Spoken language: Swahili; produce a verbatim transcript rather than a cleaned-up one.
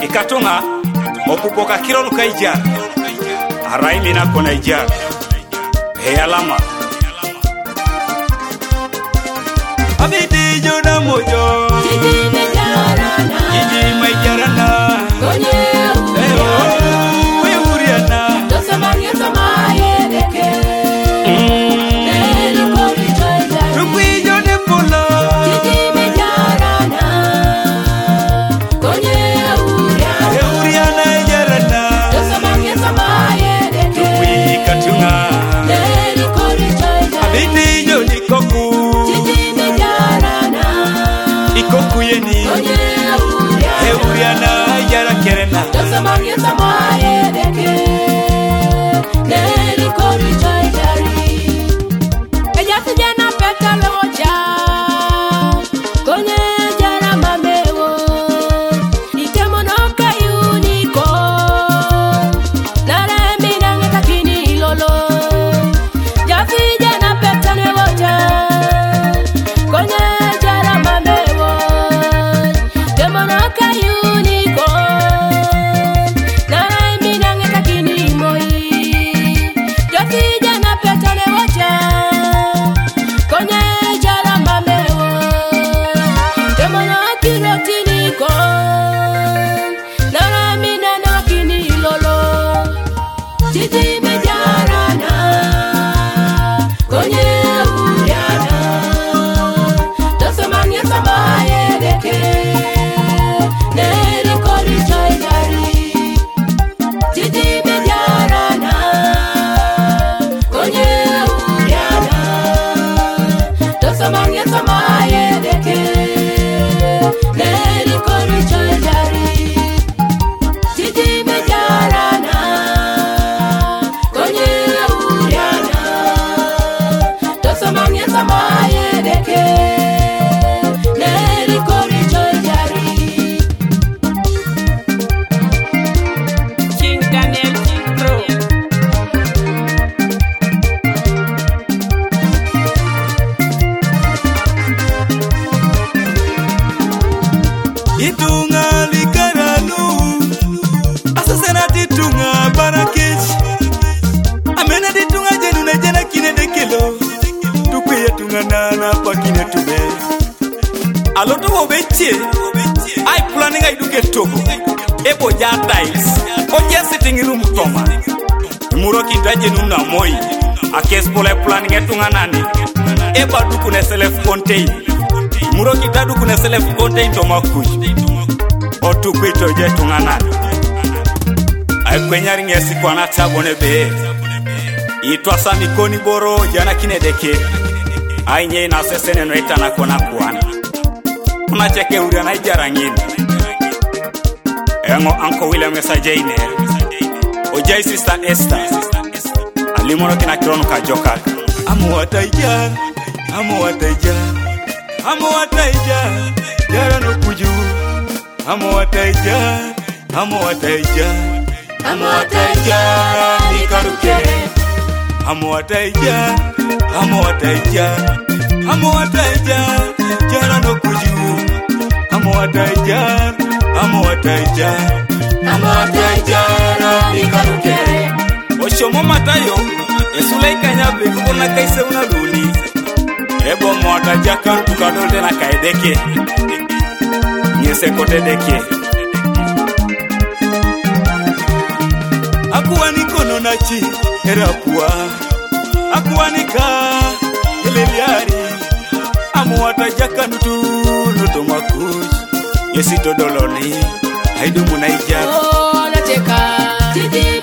ikatonga okupoka kirolu kaija araimi na kona ija he alama abidi joda mojo Jiji mejarana jiji mejarana konye we uriana dosa manye samaye deke neli kori choja tukwi jode polo Jiji mejarana konye uriana we uriana jarana dosa manye samaye deke tukwi katunga neli kori choja abidi jodi koku Jiji mejarana ikoku yeni konye he uriana jara kerena dosa manye samaye deke neli kori choja Eja sijana peta loja konye jara mamewo Ikemo noka yuniko Nare minange takini lolo Jafi jana peta loja konye jara mamewo Ikemo noka yuniko Nare minange takini moi Jafi jana peta loja konye jara mamewo Temana kirotini kon Nara mina na kini lolo Jiji mejarana konye uriana Tosemanye samaye deke Neri kori choidari Jiji mejarana konye uriana Tosemanye samaye deke Neri kori choidari Jiji mejarana konye uriana Tosemanye samaye deke Neri kori choidari King Daniel Pro itunga likaralu asasena ditunga barakech amena ditunga jenu na jena kine dekelo tukwe yatunga nana pa kine tube aloto wo betie ai planning ai duke togo ebo ja tiles o je sitting room toma muro kinta jenu na moi akes pole planning etunga nani eba duku ne self contain muro kinta duku ne self contain to makuj otu kwito je tungana ai kwenyari ngesi kwa na tabone be itwa sami koni boro jana kine deke ai nye na sesene no itana kona kuana una cheke uri na ijara ngini engo anko William Mesajeine o jai sister Esther alimono kina kirono ka joka amu wataija amu wataija amu wataija jara no kuju amu wataija amu wataija Amo wataija nikarukere amu wataija amu wataija amu wataija jara no kuju amu wataija amu wataija Amo wataija nikarukere oshomo matayo esulai kanyabe kuna kaise una luli ebo mwataja kan tukadolde na kaideke nyese kote deke akuwa nikono nachi erapua akuwa nika eleliari amu wataja kan tu noto makuj yesi todoloni haidu munaija Oh nateka Jiji